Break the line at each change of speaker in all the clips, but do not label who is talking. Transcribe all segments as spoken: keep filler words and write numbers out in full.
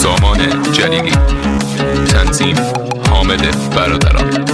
سامان جلیلی، تنظیم حامد برادران.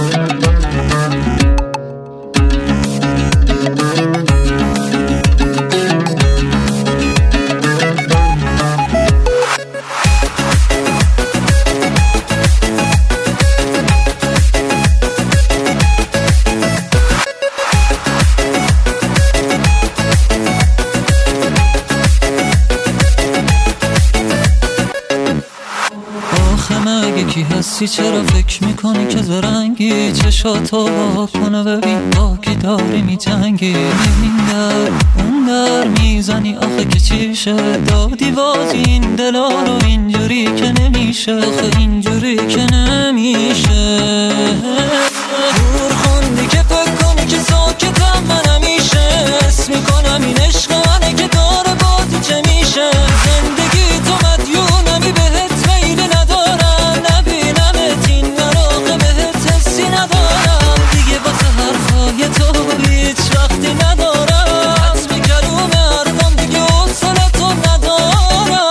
یکی هستی چرا فکر میکنی که زرنگی؟ چشاتو با کنه ببین با کی داری میجنگی. این در اون در میزنی آخه که چیشه؟ دادی بازی این دلا رو اینجوری که نمیشه، آخه اینجوری که نمیشه. دور خوندی که فکر کنی که ساکتم من همیشه، حس میکنم این عشق منه که داره با تو چه میشه. زندگی تو مدیونمی بهت میل ندارم، نبینمت این مراقه بهت حسی ندارم. دیگه واسه حرفای تو هیچ وقتی ندارم، حتمی کلوم حرفم دیگه حوصله تو ندارم.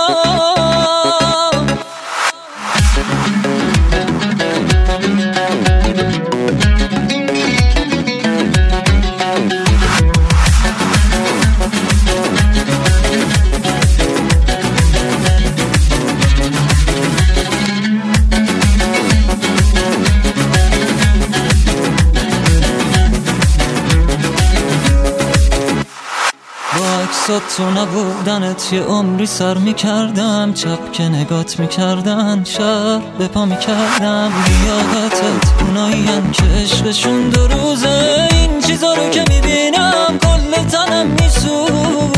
تو نبودنت یه عمری سر میکردم، چپ که نگات میکردن شب به پا میکردم. لیاقتت اوناییم که عشقشون دو روزه، این چیزا رو که میبینم کل تنم میسوزه.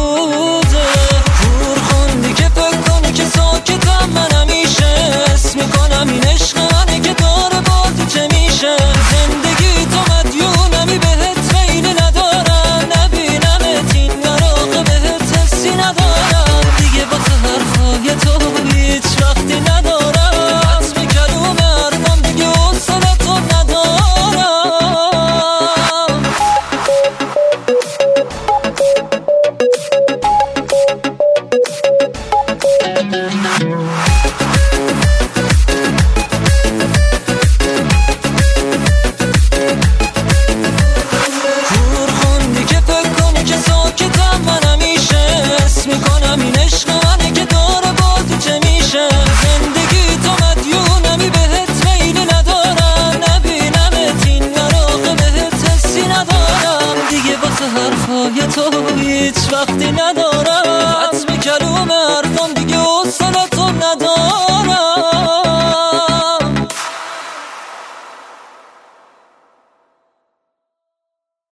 دور خوندی که فکر کنی که ساکتم من همیشه، حس میکنم این عشق منه که داره با تو چه میشه. زندگی تو مدیونمی بهت میل ندارم، نبینمت این مراقه بهت حسی ندارم. دیگه واسه حرفای تو هیچ وقتی ندارم، حتمی کلوم حرفم دیگه حوصله تو ندارم. دور خوندی که فکر کنی که ساکتم من همیشه، حس میکنم این عشق منه که داره با تو چه میشه. زندگی تو مدیونمی بهت میل ندارم، نبینمت این مراقه بهت حسی ندارم. دیگه واسه حرفای تو هیچ وقتی ندارم، حتمی کلوم حرفم دیگه حوصله تو ندارم.